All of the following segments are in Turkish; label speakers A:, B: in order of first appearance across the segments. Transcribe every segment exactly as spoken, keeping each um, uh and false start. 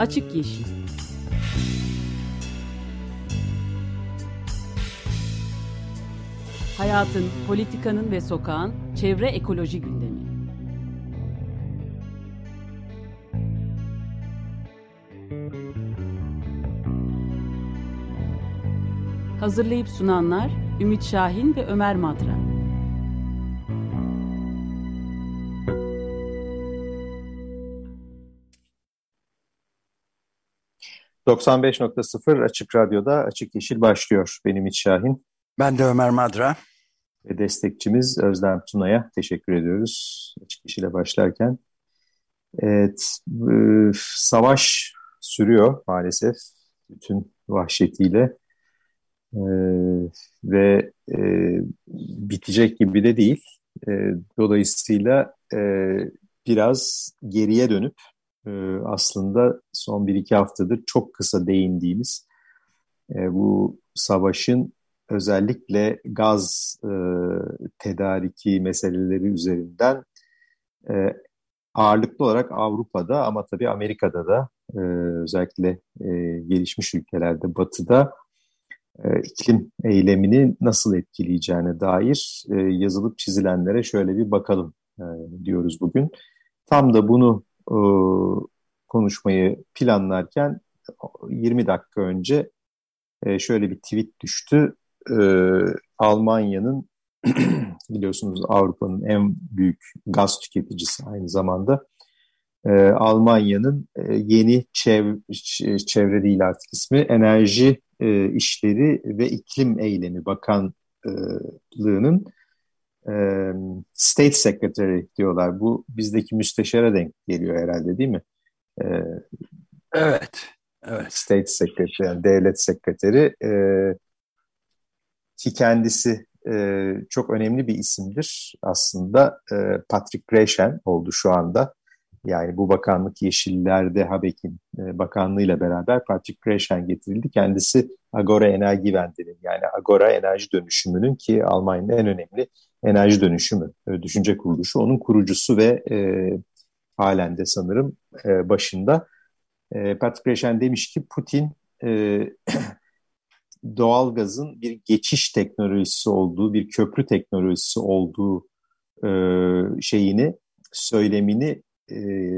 A: Açık Yeşil. Hayatın, politikanın ve sokağın çevre ekoloji gündemi. Hazırlayıp sunanlar Ümit Şahin ve Ömer Madra.
B: doksan beş nokta sıfır Açık Radyo'da Açık Yeşil başlıyor. Benim Ümit Şahin.
C: Ben de Ömer Madra.
B: Ve destekçimiz Özlem Tuna'ya teşekkür ediyoruz Açık Yeşil'e başlarken. Evet, e, savaş sürüyor maalesef bütün vahşetiyle e, ve e, bitecek gibi de değil. E, dolayısıyla e, biraz geriye dönüp e, aslında son bir iki haftadır çok kısa değindiğimiz e, bu savaşın özellikle gaz e, tedariki meseleleri üzerinden e, ağırlıklı olarak Avrupa'da ama tabii Amerika'da da e, özellikle e, gelişmiş ülkelerde, Batı'da e, iklim eylemini nasıl etkileyeceğine dair e, yazılıp çizilenlere şöyle bir bakalım e, diyoruz bugün. Tam da bunu e, konuşmayı planlarken yirmi dakika önce e, şöyle bir tweet düştü. E, Almanya'nın biliyorsunuz Avrupa'nın en büyük gaz tüketicisi aynı zamanda. Ee, Almanya'nın e, yeni çev çevre değil artık ismi Enerji e, İşleri ve İklim Eylemi Bakanlığı'nın e, State Secretary diyorlar. Bu bizdeki müsteşara denk geliyor herhalde değil mi? E,
C: evet. Evet.
B: State Secretary yani devlet sekreteri e, ki kendisi e, çok önemli bir isimdir aslında. E, Patrick Reichen oldu şu anda. Yani bu bakanlık Yeşiller'de Habeck'in e, bakanlığıyla beraber Patrick Reichen getirildi. Kendisi Agora Energiewende'nin yani Agora Enerji Dönüşümü'nün ki Almanya'nın en önemli enerji dönüşümü e, düşünce kuruluşu. Onun kurucusu ve e, halen de sanırım e, başında. E, Patrick Reichen demiş ki Putin e, doğalgazın bir geçiş teknolojisi olduğu, bir köprü teknolojisi olduğu e, şeyini, söylemini e,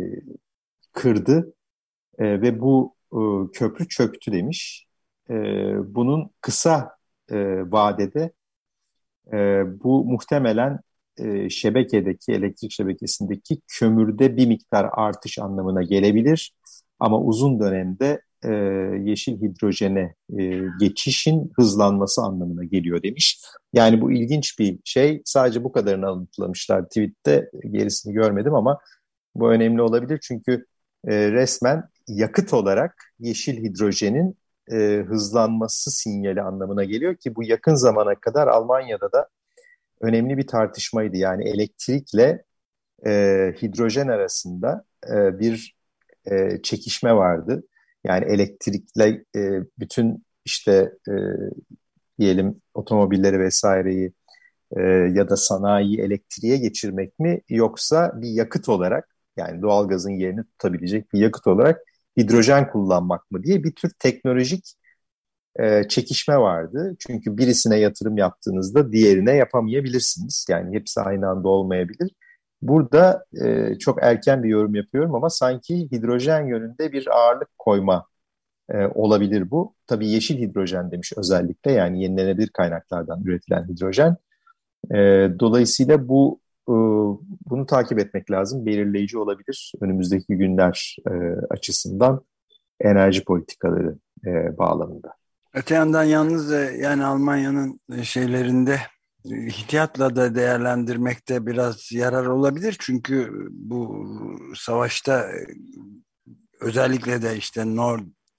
B: kırdı e, ve bu e, köprü çöktü demiş. E, bunun kısa e, vadede e, bu muhtemelen e, şebekedeki, elektrik şebekesindeki kömürde bir miktar artış anlamına gelebilir. Ama uzun dönemde e, yeşil hidrojene e, geçişin hızlanması anlamına geliyor demiş. Yani bu ilginç bir şey. Sadece bu kadarını alıntılamışlar tweette. Gerisini görmedim ama bu önemli olabilir. Çünkü e, resmen yakıt olarak yeşil hidrojenin e, hızlanması sinyali anlamına geliyor ki bu yakın zamana kadar Almanya'da da önemli bir tartışmaydı. Yani elektrikle e, hidrojen arasında e, bir e, çekişme vardı. Yani elektrikle e, bütün işte e, diyelim otomobilleri vesaireyi e, ya da sanayiyi elektriğe geçirmek mi yoksa bir yakıt olarak yani doğalgazın yerini tutabilecek bir yakıt olarak hidrojen kullanmak mı diye bir tür teknolojik e, çekişme vardı. Çünkü birisine yatırım yaptığınızda diğerine yapamayabilirsiniz. Yani hepsi aynı anda olmayabilir. Burada e, çok erken bir yorum yapıyorum ama sanki hidrojen yönünde bir ağırlık koyma e, olabilir bu. Tabii yeşil hidrojen demiş özellikle yani yenilenebilir kaynaklardan üretilen hidrojen. E, dolayısıyla bu e, bunu takip etmek lazım. Belirleyici olabilir önümüzdeki günler e, açısından enerji politikaları e, bağlamında.
C: Öte yandan yalnız yani Almanya'nın şeylerinde ihtiyatla da değerlendirmekte biraz yarar olabilir. Çünkü bu savaşta özellikle de işte Nord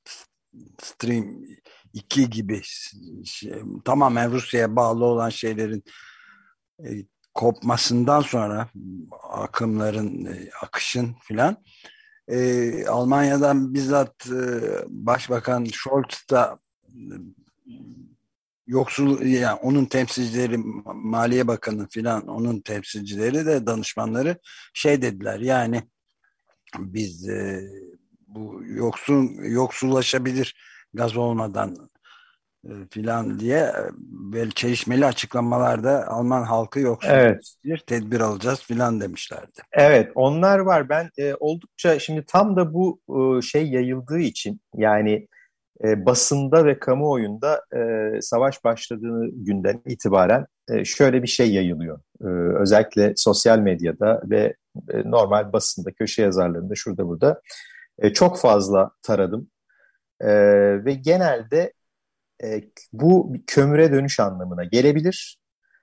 C: Stream iki gibi şey, tamamen Rusya'ya bağlı olan şeylerin e, kopmasından sonra akımların, e, akışın filan e, Almanya'dan bizzat e, Başbakan Scholz da yoksul yani onun temsilcileri Maliye Bakanı filan onun temsilcileri de danışmanları şey dediler yani biz e, bu yoksun yoksullaşabilir gaz olmadan e, filan diye e, böyle çelişmeli açıklamalarda Alman halkı
B: Evet.
C: yoksullaşabilir, tedbir alacağız filan demişlerdi.
B: Evet, onlar var. Ben e, oldukça şimdi tam da bu e, şey yayıldığı için yani e, basında ve kamuoyunda e, savaş başladığı günden itibaren e, şöyle bir şey yayılıyor. E, özellikle sosyal medyada ve e, normal basında, köşe yazarlarında şurada burada e, çok fazla taradım. E, ve genelde e, bu bir kömüre dönüş anlamına gelebilir.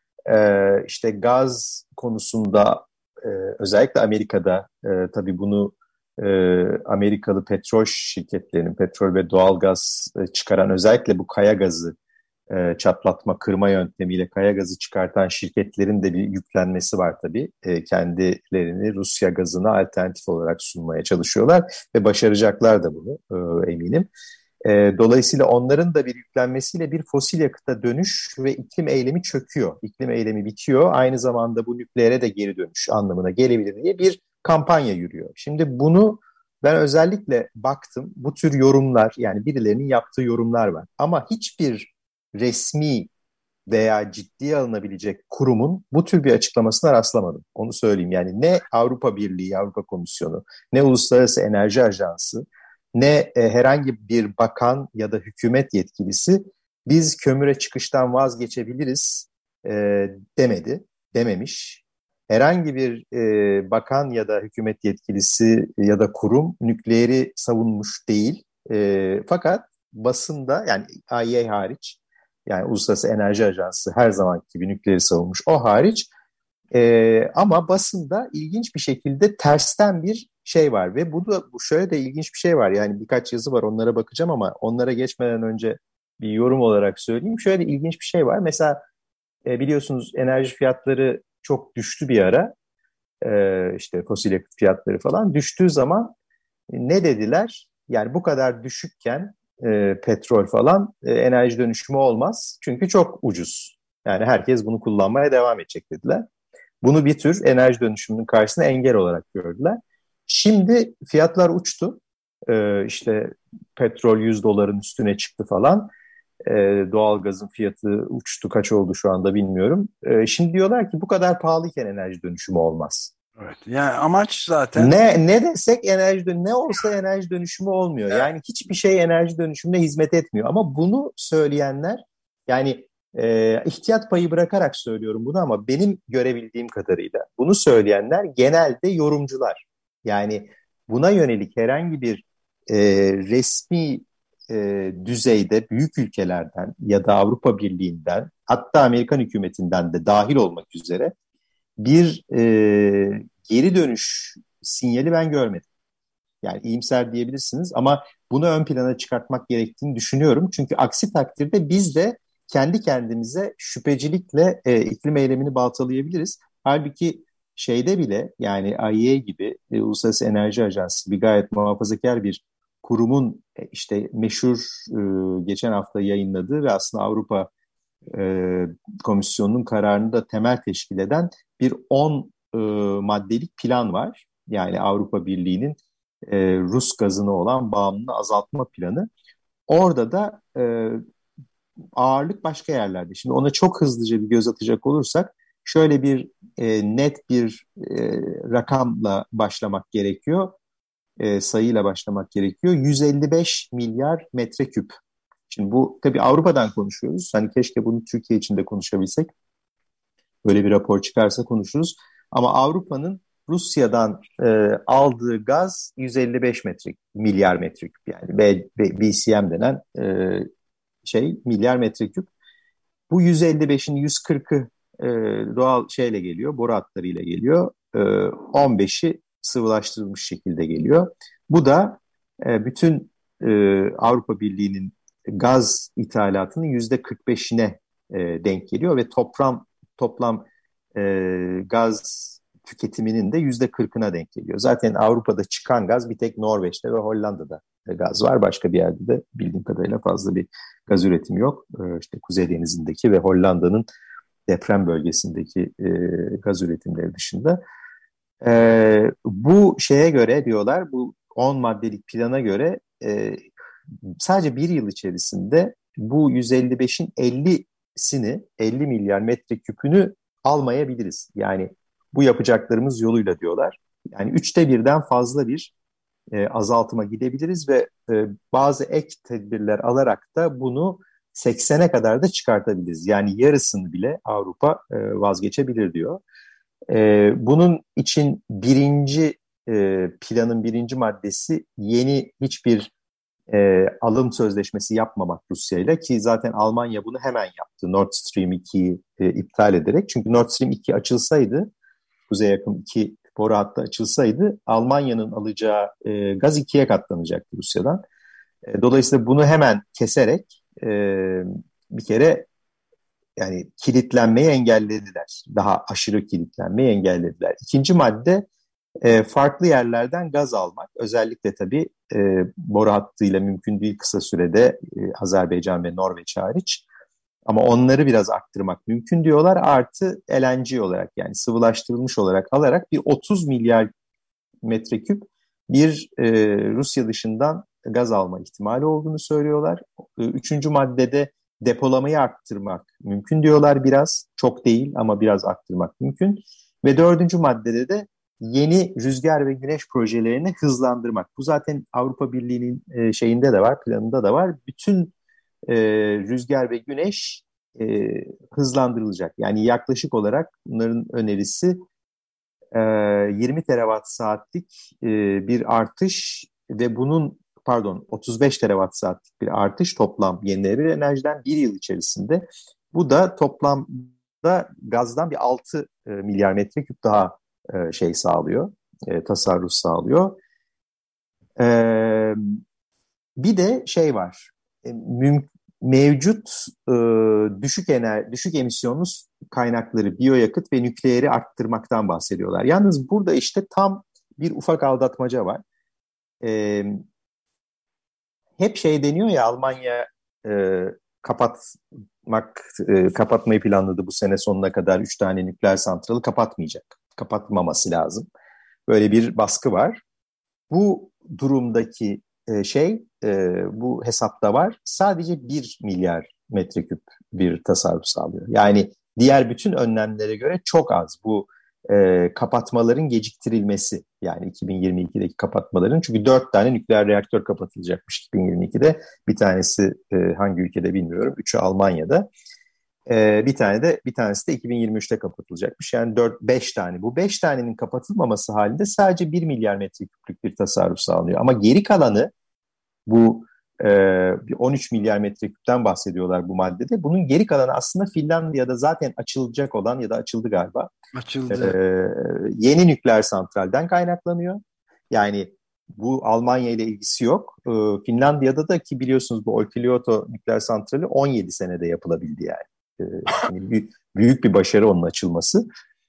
B: E, işte gaz konusunda e, özellikle Amerika'da e, tabii bunu e, Amerikalı petrol şirketlerinin petrol ve doğalgaz e, çıkaran özellikle bu kaya gazı e, çatlatma, kırma yöntemiyle kaya gazı çıkartan şirketlerin de bir yüklenmesi var tabii. E, kendilerini Rusya gazına alternatif olarak sunmaya çalışıyorlar ve başaracaklar da bunu e, eminim. E, dolayısıyla onların da bir yüklenmesiyle bir fosil yakıta dönüş ve iklim eylemi çöküyor. İklim eylemi bitiyor. Aynı zamanda bu nükleere de geri dönüş anlamına gelebilir diye bir kampanya yürüyor. Şimdi bunu ben özellikle baktım. Bu tür yorumlar yani birilerinin yaptığı yorumlar var. Ama hiçbir resmi veya ciddiye alınabilecek kurumun bu tür bir açıklamasına rastlamadım. Onu söyleyeyim. Yani ne Avrupa Birliği, Avrupa Komisyonu, ne Uluslararası Enerji Ajansı, ne e, herhangi bir bakan ya da hükümet yetkilisi biz kömüre çıkıştan vazgeçebiliriz e, demedi, dememiş. Herhangi bir e, bakan ya da hükümet yetkilisi ya da kurum nükleeri savunmuş değil. E, fakat basında yani I A E A hariç yani Uluslararası Enerji Ajansı her zamanki gibi nükleeri savunmuş o hariç ee, ama basında ilginç bir şekilde tersten bir şey var ve bu da bu şöyle de ilginç bir şey var yani birkaç yazı var onlara bakacağım ama onlara geçmeden önce bir yorum olarak söyleyeyim. Şöyle ilginç bir şey var mesela e, biliyorsunuz enerji fiyatları çok düştü bir ara e, işte fosil yakıt fiyatları falan düştüğü zaman ne dediler? Yani bu kadar düşükken e, petrol falan e, enerji dönüşümü olmaz çünkü çok ucuz. Yani herkes bunu kullanmaya devam edecek dediler. Bunu bir tür enerji dönüşümünün karşısına engel olarak gördüler. Şimdi fiyatlar uçtu. Ee, işte petrol yüz doların üstüne çıktı falan. Ee, doğalgazın fiyatı uçtu. Kaç oldu şu anda bilmiyorum. Ee, şimdi diyorlar ki bu kadar pahalıyken enerji dönüşümü olmaz.
C: Evet. Yani amaç zaten
B: Ne ne desek enerji dönüşümü, ne olsa enerji dönüşümü olmuyor.
C: evet.
B: Yani hiçbir şey enerji dönüşümüne hizmet etmiyor. Ama bunu söyleyenler yani e, ihtiyat payı bırakarak söylüyorum bunu ama benim görebildiğim kadarıyla bunu söyleyenler genelde yorumcular. Yani buna yönelik herhangi bir e, resmi e, düzeyde büyük ülkelerden ya da Avrupa Birliği'nden hatta Amerikan hükümetinden de dahil olmak üzere bir e, geri dönüş sinyali ben görmedim. Yani iyimser diyebilirsiniz ama bunu ön plana çıkartmak gerektiğini düşünüyorum. Çünkü aksi takdirde biz de kendi kendimize şüphecilikle e, iklim eylemini baltalayabiliriz. Halbuki şeyde bile yani I A E A gibi e, Uluslararası Enerji Ajansı bir gayet muhafazakar bir kurumun e, işte meşhur e, geçen hafta yayınladığı ve aslında Avrupa e, Komisyonu'nun kararını da temel teşkil eden bir on e, maddelik plan var. Yani Avrupa Birliği'nin e, Rus gazına olan bağımlılığı azaltma planı. Orada da e, ağırlık başka yerlerde. Şimdi ona çok hızlıca bir göz atacak olursak şöyle bir e, net bir e, rakamla başlamak gerekiyor. E, sayıyla başlamak gerekiyor. yüz elli beş milyar metreküp. Şimdi bu tabii Avrupa'dan konuşuyoruz. Hani keşke bunu Türkiye için de konuşabilsek. Böyle bir rapor çıkarsa konuşuruz. Ama Avrupa'nın Rusya'dan e, aldığı gaz yüz elli beş metre, milyar metreküp yani B, B, B C M denen e, şey milyar metreküp. Bu yüz elli beşin yüz kırkı e, doğal şeyle geliyor, boru hatlarıyla geliyor. E, on beşi sıvılaştırılmış şekilde geliyor. Bu da e, bütün e, Avrupa Birliği'nin gaz ithalatının yüzde kırk beşine e, denk geliyor ve toplam toplam e, gaz tüketiminin de yüzde kırkına denk geliyor. Zaten Avrupa'da çıkan gaz bir tek Norveç'te ve Hollanda'da gaz var. Başka bir yerde de bildiğim kadarıyla fazla bir gaz üretimi yok. E, işte Kuzey Denizi'ndeki ve Hollanda'nın deprem bölgesindeki e, gaz üretimleri dışında. E, bu şeye göre diyorlar, bu on maddelik plana göre e, sadece bir yıl içerisinde bu yüz elli beşin ellisini, elli milyar metreküpünü almayabiliriz. Yani bu yapacaklarımız yoluyla diyorlar. Yani üçte birden fazla bir e, azaltıma gidebiliriz ve e, bazı ek tedbirler alarak da bunu seksene kadar da çıkartabiliriz. Yani yarısını bile Avrupa e, vazgeçebilir diyor. E, bunun için birinci e, planın birinci maddesi yeni hiçbir e, alım sözleşmesi yapmamak Rusya ile, ki zaten Almanya bunu hemen yaptı. Nord Stream ikiyi e, iptal ederek. Çünkü Nord Stream iki açılsaydı, Kuzey Yakın iki boru hattı açılsaydı Almanya'nın alacağı e, gaz ikiye katlanacaktı Rusya'dan. E, dolayısıyla bunu hemen keserek e, bir kere yani kilitlenmeyi engellediler. Daha aşırı kilitlenmeyi engellediler. İkinci madde e, farklı yerlerden gaz almak. Özellikle tabii e, boru hattıyla mümkün değil kısa sürede, e, Azerbaycan ve Norveç hariç. Ama onları biraz arttırmak mümkün diyorlar. Artı L N G olarak, yani sıvılaştırılmış olarak alarak bir otuz milyar metreküp bir e, Rusya dışından gaz alma ihtimali olduğunu söylüyorlar. Üçüncü maddede depolamayı arttırmak mümkün diyorlar biraz. Çok değil ama biraz arttırmak mümkün. Ve dördüncü maddede de yeni rüzgar ve güneş projelerini hızlandırmak. Bu zaten Avrupa Birliği'nin e, şeyinde de var, planında da var. Bütün e, rüzgar ve güneş e, hızlandırılacak. Yani yaklaşık olarak bunların önerisi e, yirmi terawatt saatlik e, bir artış ve bunun pardon otuz beş terawatt saatlik bir artış toplam yenilenebilir enerjiden bir yıl içerisinde. Bu da toplamda gazdan bir altı e, milyar metreküp daha e, şey sağlıyor, e, tasarruf sağlıyor. E, bir de şey var, e, müm- mevcut e, düşük ener düşük emisyonlu kaynakları, biyoyakıt ve nükleeri arttırmaktan bahsediyorlar. Yalnız burada işte tam bir ufak aldatmaca var. E, hep şey deniyor ya, Almanya e, kapatmak e, kapatmayı planladı bu sene sonuna kadar, üç tane nükleer santralı kapatmayacak. Kapatmaması lazım. Böyle bir baskı var. Bu durumdaki e, şey e, bu hesapta var. Sadece bir milyar metreküp bir tasarruf sağlıyor. Yani diğer bütün önlemlere göre çok az bu e, kapatmaların geciktirilmesi. Yani iki bin yirmi ikideki kapatmaların, çünkü dört tane nükleer reaktör kapatılacakmış iki bin yirmi ikide. Bir tanesi e, hangi ülkede bilmiyorum. Üçü Almanya'da. Ee, bir tane de bir tanesi de iki bin yirmi üçte kapatılacakmış. Yani dört beş tane. Bu beş tanenin kapatılmaması halinde sadece bir milyar metreküplük bir tasarruf sağlanıyor. Ama geri kalanı, bu e, on üç milyar metreküpten bahsediyorlar bu maddede. Bunun geri kalanı aslında Finlandiya'da zaten açılacak olan ya da açıldı galiba.
C: Açıldı.
B: Ee, yeni nükleer santralden kaynaklanıyor. Yani bu Almanya ile ilgisi yok. Ee, Finlandiya'da da, ki biliyorsunuz bu Olkiluoto nükleer santrali on yedi senede yapılabildi yani. Yani büyük, büyük bir başarı onun açılması.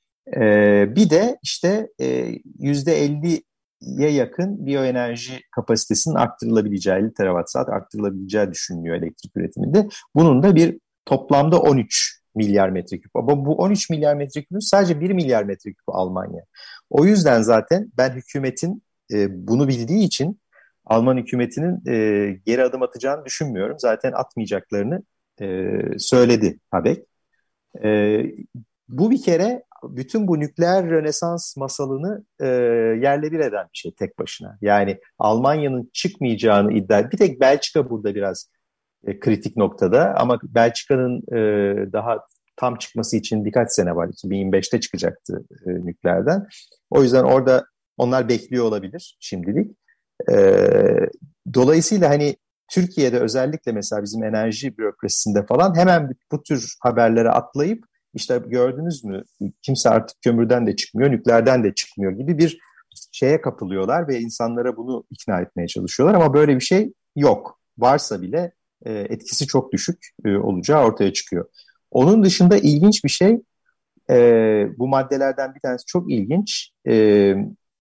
B: Ee, bir de işte yüzde elliye yakın biyoenerji kapasitesinin arttırılabileceği, elli terawatt saat arttırılabileceği düşünülüyor elektrik üretiminde. Bunun da bir toplamda on üç milyar metreküp. Ama bu on üç milyar metreküpün sadece bir milyar metreküp Almanya. O yüzden zaten ben hükümetin e, bunu bildiği için Alman hükümetinin e, geri adım atacağını düşünmüyorum. Zaten atmayacaklarını e, söyledi Habeck. E, bu bir kere bütün bu nükleer rönesans masalını e, yerle bir eden bir şey tek başına. Yani Almanya'nın çıkmayacağını iddia. Bir tek Belçika burada biraz e, kritik noktada, ama Belçika'nın e, daha tam çıkması için birkaç sene var. iki bin yirmi beşte çıkacaktı e, nükleerden. O yüzden orada onlar bekliyor olabilir şimdilik. E, dolayısıyla hani Türkiye'de özellikle mesela bizim enerji bürokrasisinde falan hemen bu tür haberlere atlayıp işte gördünüz mü kimse artık kömürden de çıkmıyor, nükleerden de çıkmıyor gibi bir şeye kapılıyorlar ve insanlara bunu ikna etmeye çalışıyorlar. Ama böyle bir şey yok. Varsa bile e, etkisi çok düşük e, olacağı ortaya çıkıyor. Onun dışında ilginç bir şey, e, bu maddelerden bir tanesi çok ilginç. E,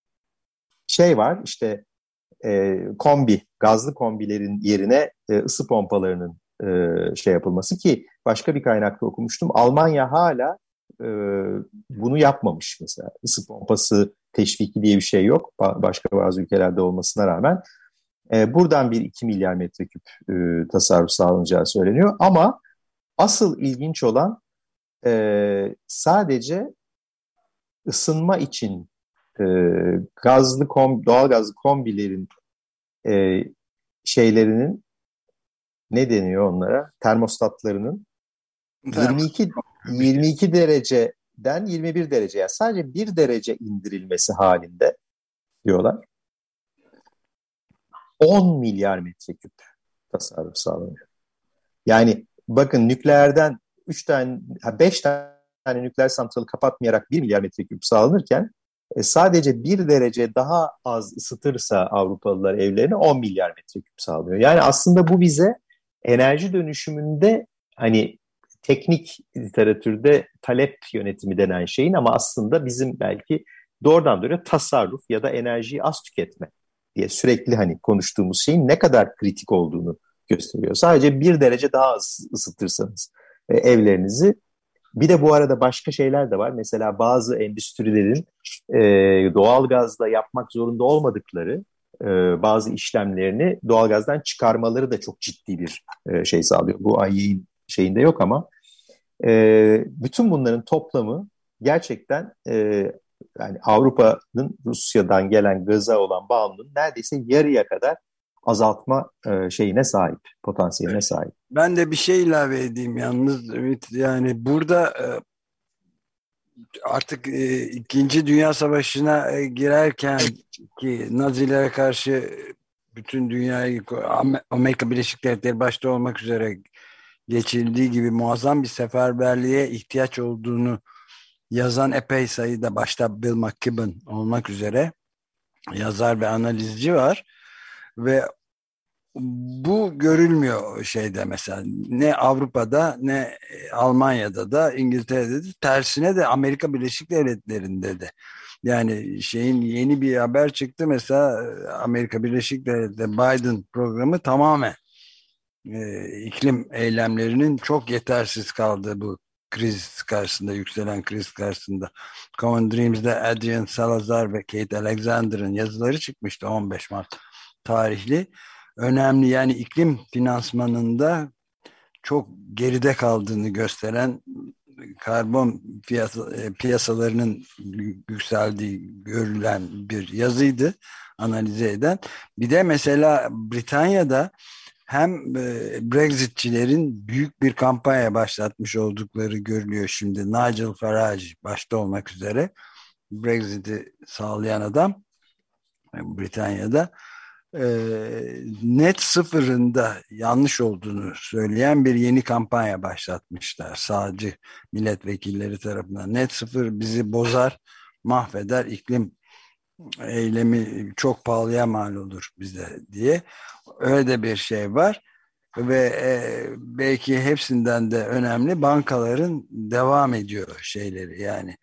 B: şey var işte, e, kombi, gazlı kombilerin yerine e, ısı pompalarının e, şey yapılması, ki başka bir kaynakta okumuştum. Almanya hala e, bunu yapmamış mesela. Isı pompası teşviki diye bir şey yok. Ba- başka bazı ülkelerde olmasına rağmen. E, buradan bir iki milyar metreküp e, tasarruf sağlanacağı söyleniyor. Ama asıl ilginç olan e, sadece ısınma için e, gazlı kom, doğal gazlı kombilerin e, şeylerinin ne deniyor onlara? Termostatlarının yirmi iki yirmi iki dereceden yirmi bir derece, yani sadece bir derece indirilmesi halinde diyorlar. on milyar metreküp tasarruf sağlanıyor. Yani bakın, nükleerden üç tane, beş tane nükleer santralı kapatmayarak bir milyar metreküp sağlanırken e, sadece bir derece daha az ısıtırsa Avrupalılar evlerini on milyar metreküp sağlıyor. Yani aslında bu bize enerji dönüşümünde, hani teknik literatürde talep yönetimi denen şeyin, ama aslında bizim belki doğrudan doğruya tasarruf ya da enerjiyi az tüketme diye sürekli hani konuştuğumuz şeyin ne kadar kritik olduğunu gösteriyor. Sadece bir derece daha az ısıtırsanız e, evlerinizi. Bir de bu arada başka şeyler de var. Mesela bazı endüstrilerin e, doğalgazla yapmak zorunda olmadıkları e, bazı işlemlerini doğalgazdan çıkarmaları da çok ciddi bir e, şey sağlıyor. Bu I E A'nin şeyinde yok ama e, bütün bunların toplamı gerçekten e, yani Avrupa'nın Rusya'dan gelen gaza olan bağımlılığının neredeyse yarıya kadar azaltma e, şeyine sahip, potansiyeline sahip.
C: Ben de bir şey ilave edeyim yalnız Ümit. Yani burada e, artık e, İkinci Dünya Savaşı'na e, girerken ki Nazilere karşı bütün dünyayı, Amerika Birleşik Devletleri başta olmak üzere geçildiği gibi muazzam bir seferberliğe ihtiyaç olduğunu yazan epey sayıda, başta Bill McKibben olmak üzere yazar ve analizci var ve bu görülmüyor şeyde, mesela ne Avrupa'da ne Almanya'da da İngiltere'de de, tersine de Amerika Birleşik Devletleri'nde de. Yani şeyin yeni bir haber çıktı mesela, Amerika Birleşik Devletleri Biden programı tamamen e, iklim eylemlerinin çok yetersiz kaldığı bu kriz karşısında, yükselen kriz karşısında. Common Dreams'de Adrian Salazar ve Kate Alexander'ın yazıları çıkmıştı, on beş Mart tarihli. Önemli, yani iklim finansmanında çok geride kaldığını gösteren, karbon piyasa, piyasalarının yükseldiği görülen bir yazıydı, analize eden. Bir de mesela Britanya'da hem Brexitçilerin büyük bir kampanya başlatmış oldukları görülüyor şimdi. Nigel Farage başta olmak üzere, Brexit'i sağlayan adam Britanya'da net sıfırında yanlış olduğunu söyleyen bir yeni kampanya başlatmışlar. Sağcı milletvekilleri tarafından. Net sıfır bizi bozar, mahveder, iklim eylemi çok pahalıya mal olur bize diye. Öyle de bir şey var. Ve e, belki hepsinden de önemli, bankaların devam ediyor şeyleri, yani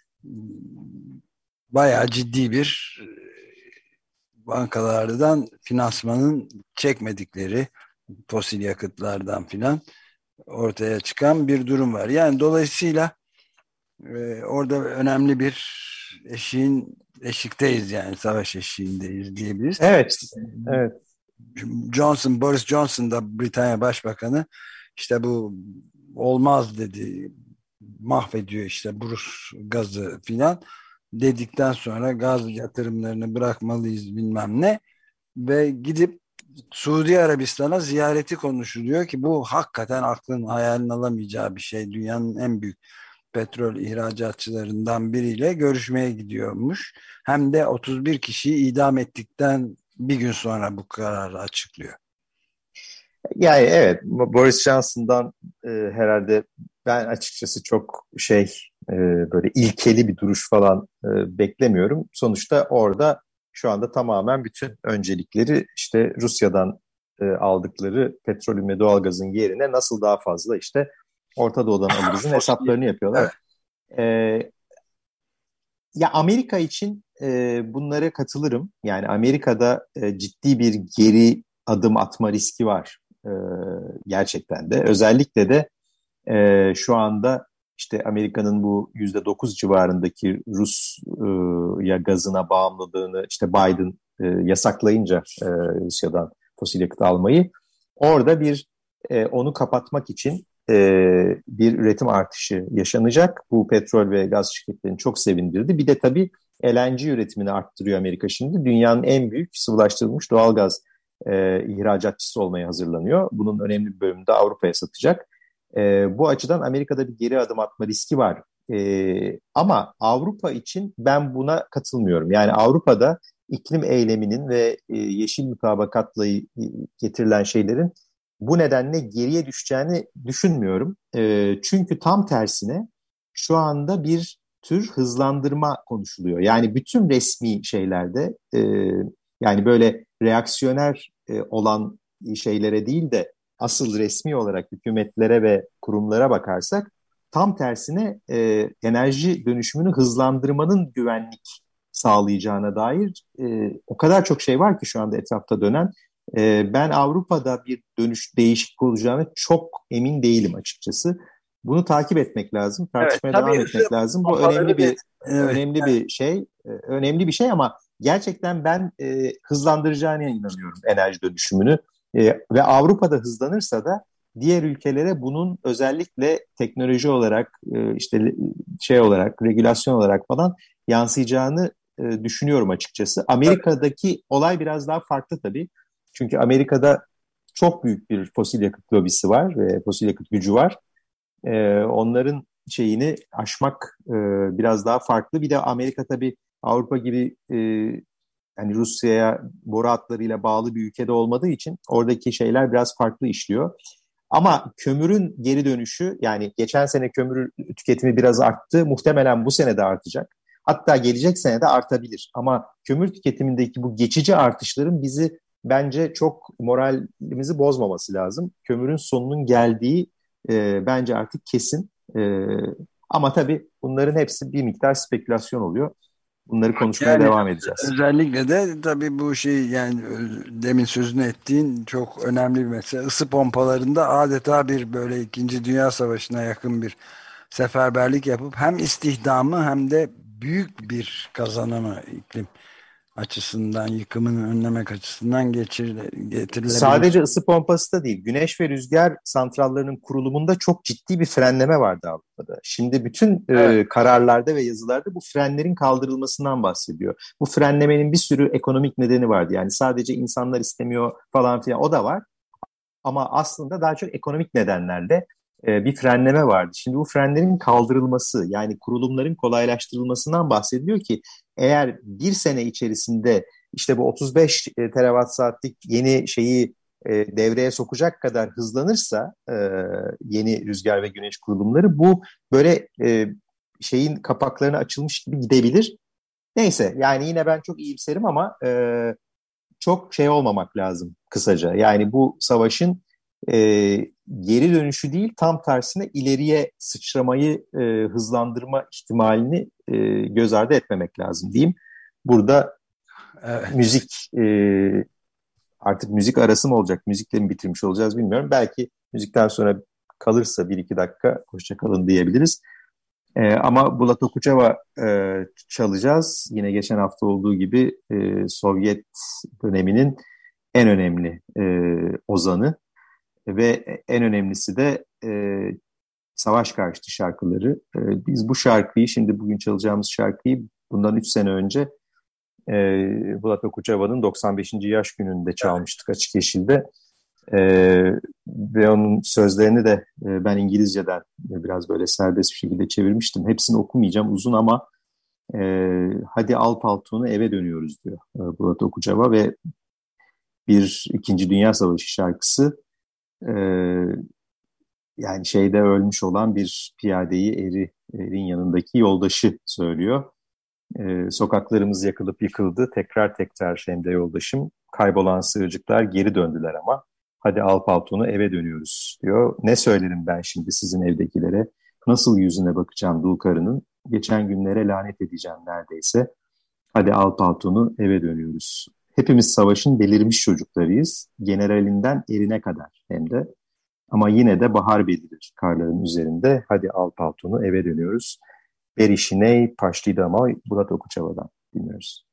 C: bayağı ciddi bir bankalardan finansmanın çekmedikleri, fosil yakıtlardan filan ortaya çıkan bir durum var. Yani dolayısıyla e, orada önemli bir eşiğin eşikteyiz, yani savaş eşiğindeyiz diyebiliriz.
B: Evet, evet.
C: Johnson, Boris Johnson da, Britanya Başbakanı, işte bu olmaz dedi, mahvediyor işte Rus gazı filan dedikten sonra gaz yatırımlarını bırakmalıyız bilmem ne, ve gidip Suudi Arabistan'a ziyareti konuşuluyor ki bu hakikaten aklın hayalin alamayacağı bir şey. Dünyanın en büyük petrol ihracatçılarından biriyle görüşmeye gidiyormuş. Hem de otuz bir kişiyi idam ettikten bir gün sonra bu kararı açıklıyor.
B: Yani evet, Boris Johnson'dan e, herhalde ben açıkçası çok şey e, böyle ilkeli bir duruş falan e, beklemiyorum. Sonuçta orada şu anda tamamen bütün öncelikleri işte Rusya'dan e, aldıkları petrolün ve doğalgazın yerine nasıl daha fazla işte Orta Doğu'dan alırızın hesaplarını yapıyorlar. Evet. E, ya Amerika için e, bunlara katılırım. Yani Amerika'da e, ciddi bir geri adım atma riski var. Ee, gerçekten de. Özellikle de e, şu anda işte Amerika'nın bu yüzde dokuz civarındaki Rus e, Rusya gazına bağımlılığını işte Biden e, yasaklayınca e, Rusya'dan fosil yakıt almayı, orada bir e, onu kapatmak için e, bir üretim artışı yaşanacak. Bu petrol ve gaz şirketlerini çok sevindirdi. Bir de tabii L N G üretimini arttırıyor Amerika şimdi. Dünyanın en büyük sıvılaştırılmış doğalgaz e, ihracatçısı olmaya hazırlanıyor. Bunun önemli bir bölümünü de Avrupa'ya satacak. E, bu açıdan Amerika'da bir geri adım atma riski var. E, ama Avrupa için ben buna katılmıyorum. Yani Avrupa'da iklim eyleminin ve e, yeşil mutabakatla getirilen şeylerin bu nedenle geriye düşeceğini düşünmüyorum. E, çünkü tam tersine şu anda bir tür hızlandırma konuşuluyor. Yani bütün resmi şeylerde e, yani böyle reaksiyoner e, olan şeylere değil de asıl resmi olarak hükümetlere ve kurumlara bakarsak tam tersine e, enerji dönüşümünü hızlandırmanın güvenlik sağlayacağına dair e, o kadar çok şey var ki şu anda etrafta dönen. E, ben Avrupa'da bir dönüş değişiklik olacağını çok emin değilim açıkçası. Bunu takip etmek lazım,
C: Evet,
B: tartışmaya
C: tabii
B: devam etmek lazım. Bu önemli bir
C: evet,
B: önemli
C: evet.
B: bir şey, e, önemli bir şey ama gerçekten ben e, hızlandıracağına inanıyorum enerji dönüşümünü. E, ve Avrupa'da hızlanırsa da diğer ülkelere bunun özellikle teknoloji olarak, e, işte şey olarak, regülasyon olarak falan yansıyacağını e, düşünüyorum açıkçası. Amerika'daki olay biraz daha farklı tabii. Çünkü Amerika'da çok büyük bir fosil yakıt lobisi var ve fosil yakıt gücü var. E, onların şeyini aşmak e, biraz daha farklı. Bir de Amerika tabii Avrupa gibi e, yani Rusya'ya boru hatlarıyla bağlı bir ülkede olmadığı için oradaki şeyler biraz farklı işliyor. Ama kömürün geri dönüşü, yani geçen sene kömür tüketimi biraz arttı. Muhtemelen bu sene de artacak. Hatta gelecek sene de artabilir. Ama kömür tüketimindeki bu geçici artışların bizi bence çok moralimizi bozmaması lazım. Kömürün sonunun geldiği e, bence artık kesin. E, ama tabii bunların hepsi bir miktar spekülasyon oluyor. Bunları konuşmaya
C: Yani
B: devam edeceğiz.
C: özellikle de tabii bu şey, yani ö- demin sözünü ettiğin çok önemli bir mesele. Isı pompalarında adeta bir böyle İkinci Dünya Savaşı'na yakın bir seferberlik yapıp hem istihdamı hem de büyük bir kazanımı iklim açısından, yıkımını önlemek açısından geçir, getirilebilir.
B: Sadece ısı pompası da değil, güneş ve rüzgar santrallarının kurulumunda çok ciddi bir frenleme vardı Avrupa'da. Şimdi bütün
C: Evet.
B: e, kararlarda ve yazılarda bu frenlerin kaldırılmasından bahsediyor. Bu frenlemenin bir sürü ekonomik nedeni vardı. Yani sadece insanlar istemiyor falan filan, o da var. Ama aslında daha çok ekonomik nedenlerle e, bir frenleme vardı. Şimdi bu frenlerin kaldırılması, yani kurulumların kolaylaştırılmasından bahsediliyor ki eğer bir sene içerisinde işte bu otuz beş terawatt saatlik yeni şeyi e, devreye sokacak kadar hızlanırsa e, yeni rüzgar ve güneş kurulumları, bu böyle e, şeyin kapaklarını açılmış gibi gidebilir. Neyse, yani yine ben çok iyimserim ama e, çok şey olmamak lazım kısaca. Yani bu savaşın e, geri dönüşü değil, tam tersine ileriye sıçramayı e, hızlandırma ihtimalini e, göz ardı etmemek lazım diyeyim. Burada
C: Evet.
B: müzik e, artık müzik arası mı olacak? Müzikle mi bitirmiş olacağız bilmiyorum. Belki müzikten sonra kalırsa bir iki dakika hoşça kalın diyebiliriz. E, ama Bulat Okuçeva e, çalacağız. Yine geçen hafta olduğu gibi e, Sovyet döneminin en önemli e, ozanı ve en önemlisi de e, savaş karşıtı şarkıları. E, biz bu şarkıyı, şimdi bugün çalacağımız şarkıyı bundan üç sene önce e, Bulat Okuçeva'nın doksan beşinci yaş gününde çalmıştık Açık Yeşil'de. E, ve onun sözlerini de e, ben İngilizceden biraz böyle serbest bir şekilde çevirmiştim. Hepsini okumayacağım, uzun ama e, hadi al paltonu eve dönüyoruz diyor e, Bulat Okuçeva ve bir İkinci Dünya Savaşı şarkısı. E, yani şeyde ölmüş olan bir piyadeyi eri, erin yanındaki yoldaşı söylüyor. E, sokaklarımız yakılıp yıkıldı, tekrar tekrar hem de yoldaşım. Kaybolan sığırcıklar geri döndüler ama hadi al paltonu eve dönüyoruz diyor. Ne söylerim ben şimdi sizin evdekilere? Nasıl yüzüne bakacağım dul karının? Geçen günlere lanet edeceğim neredeyse. Hadi al paltonu eve dönüyoruz. Hepimiz savaşın belirmiş çocuklarıyız. Generalinden erine kadar hem de. Ama yine de bahar belirir karların üzerinde. Hadi al paltonu eve dönüyoruz. Berişiney Paşlidamoy Bulat Okuçeva'dan. bilmiyoruz.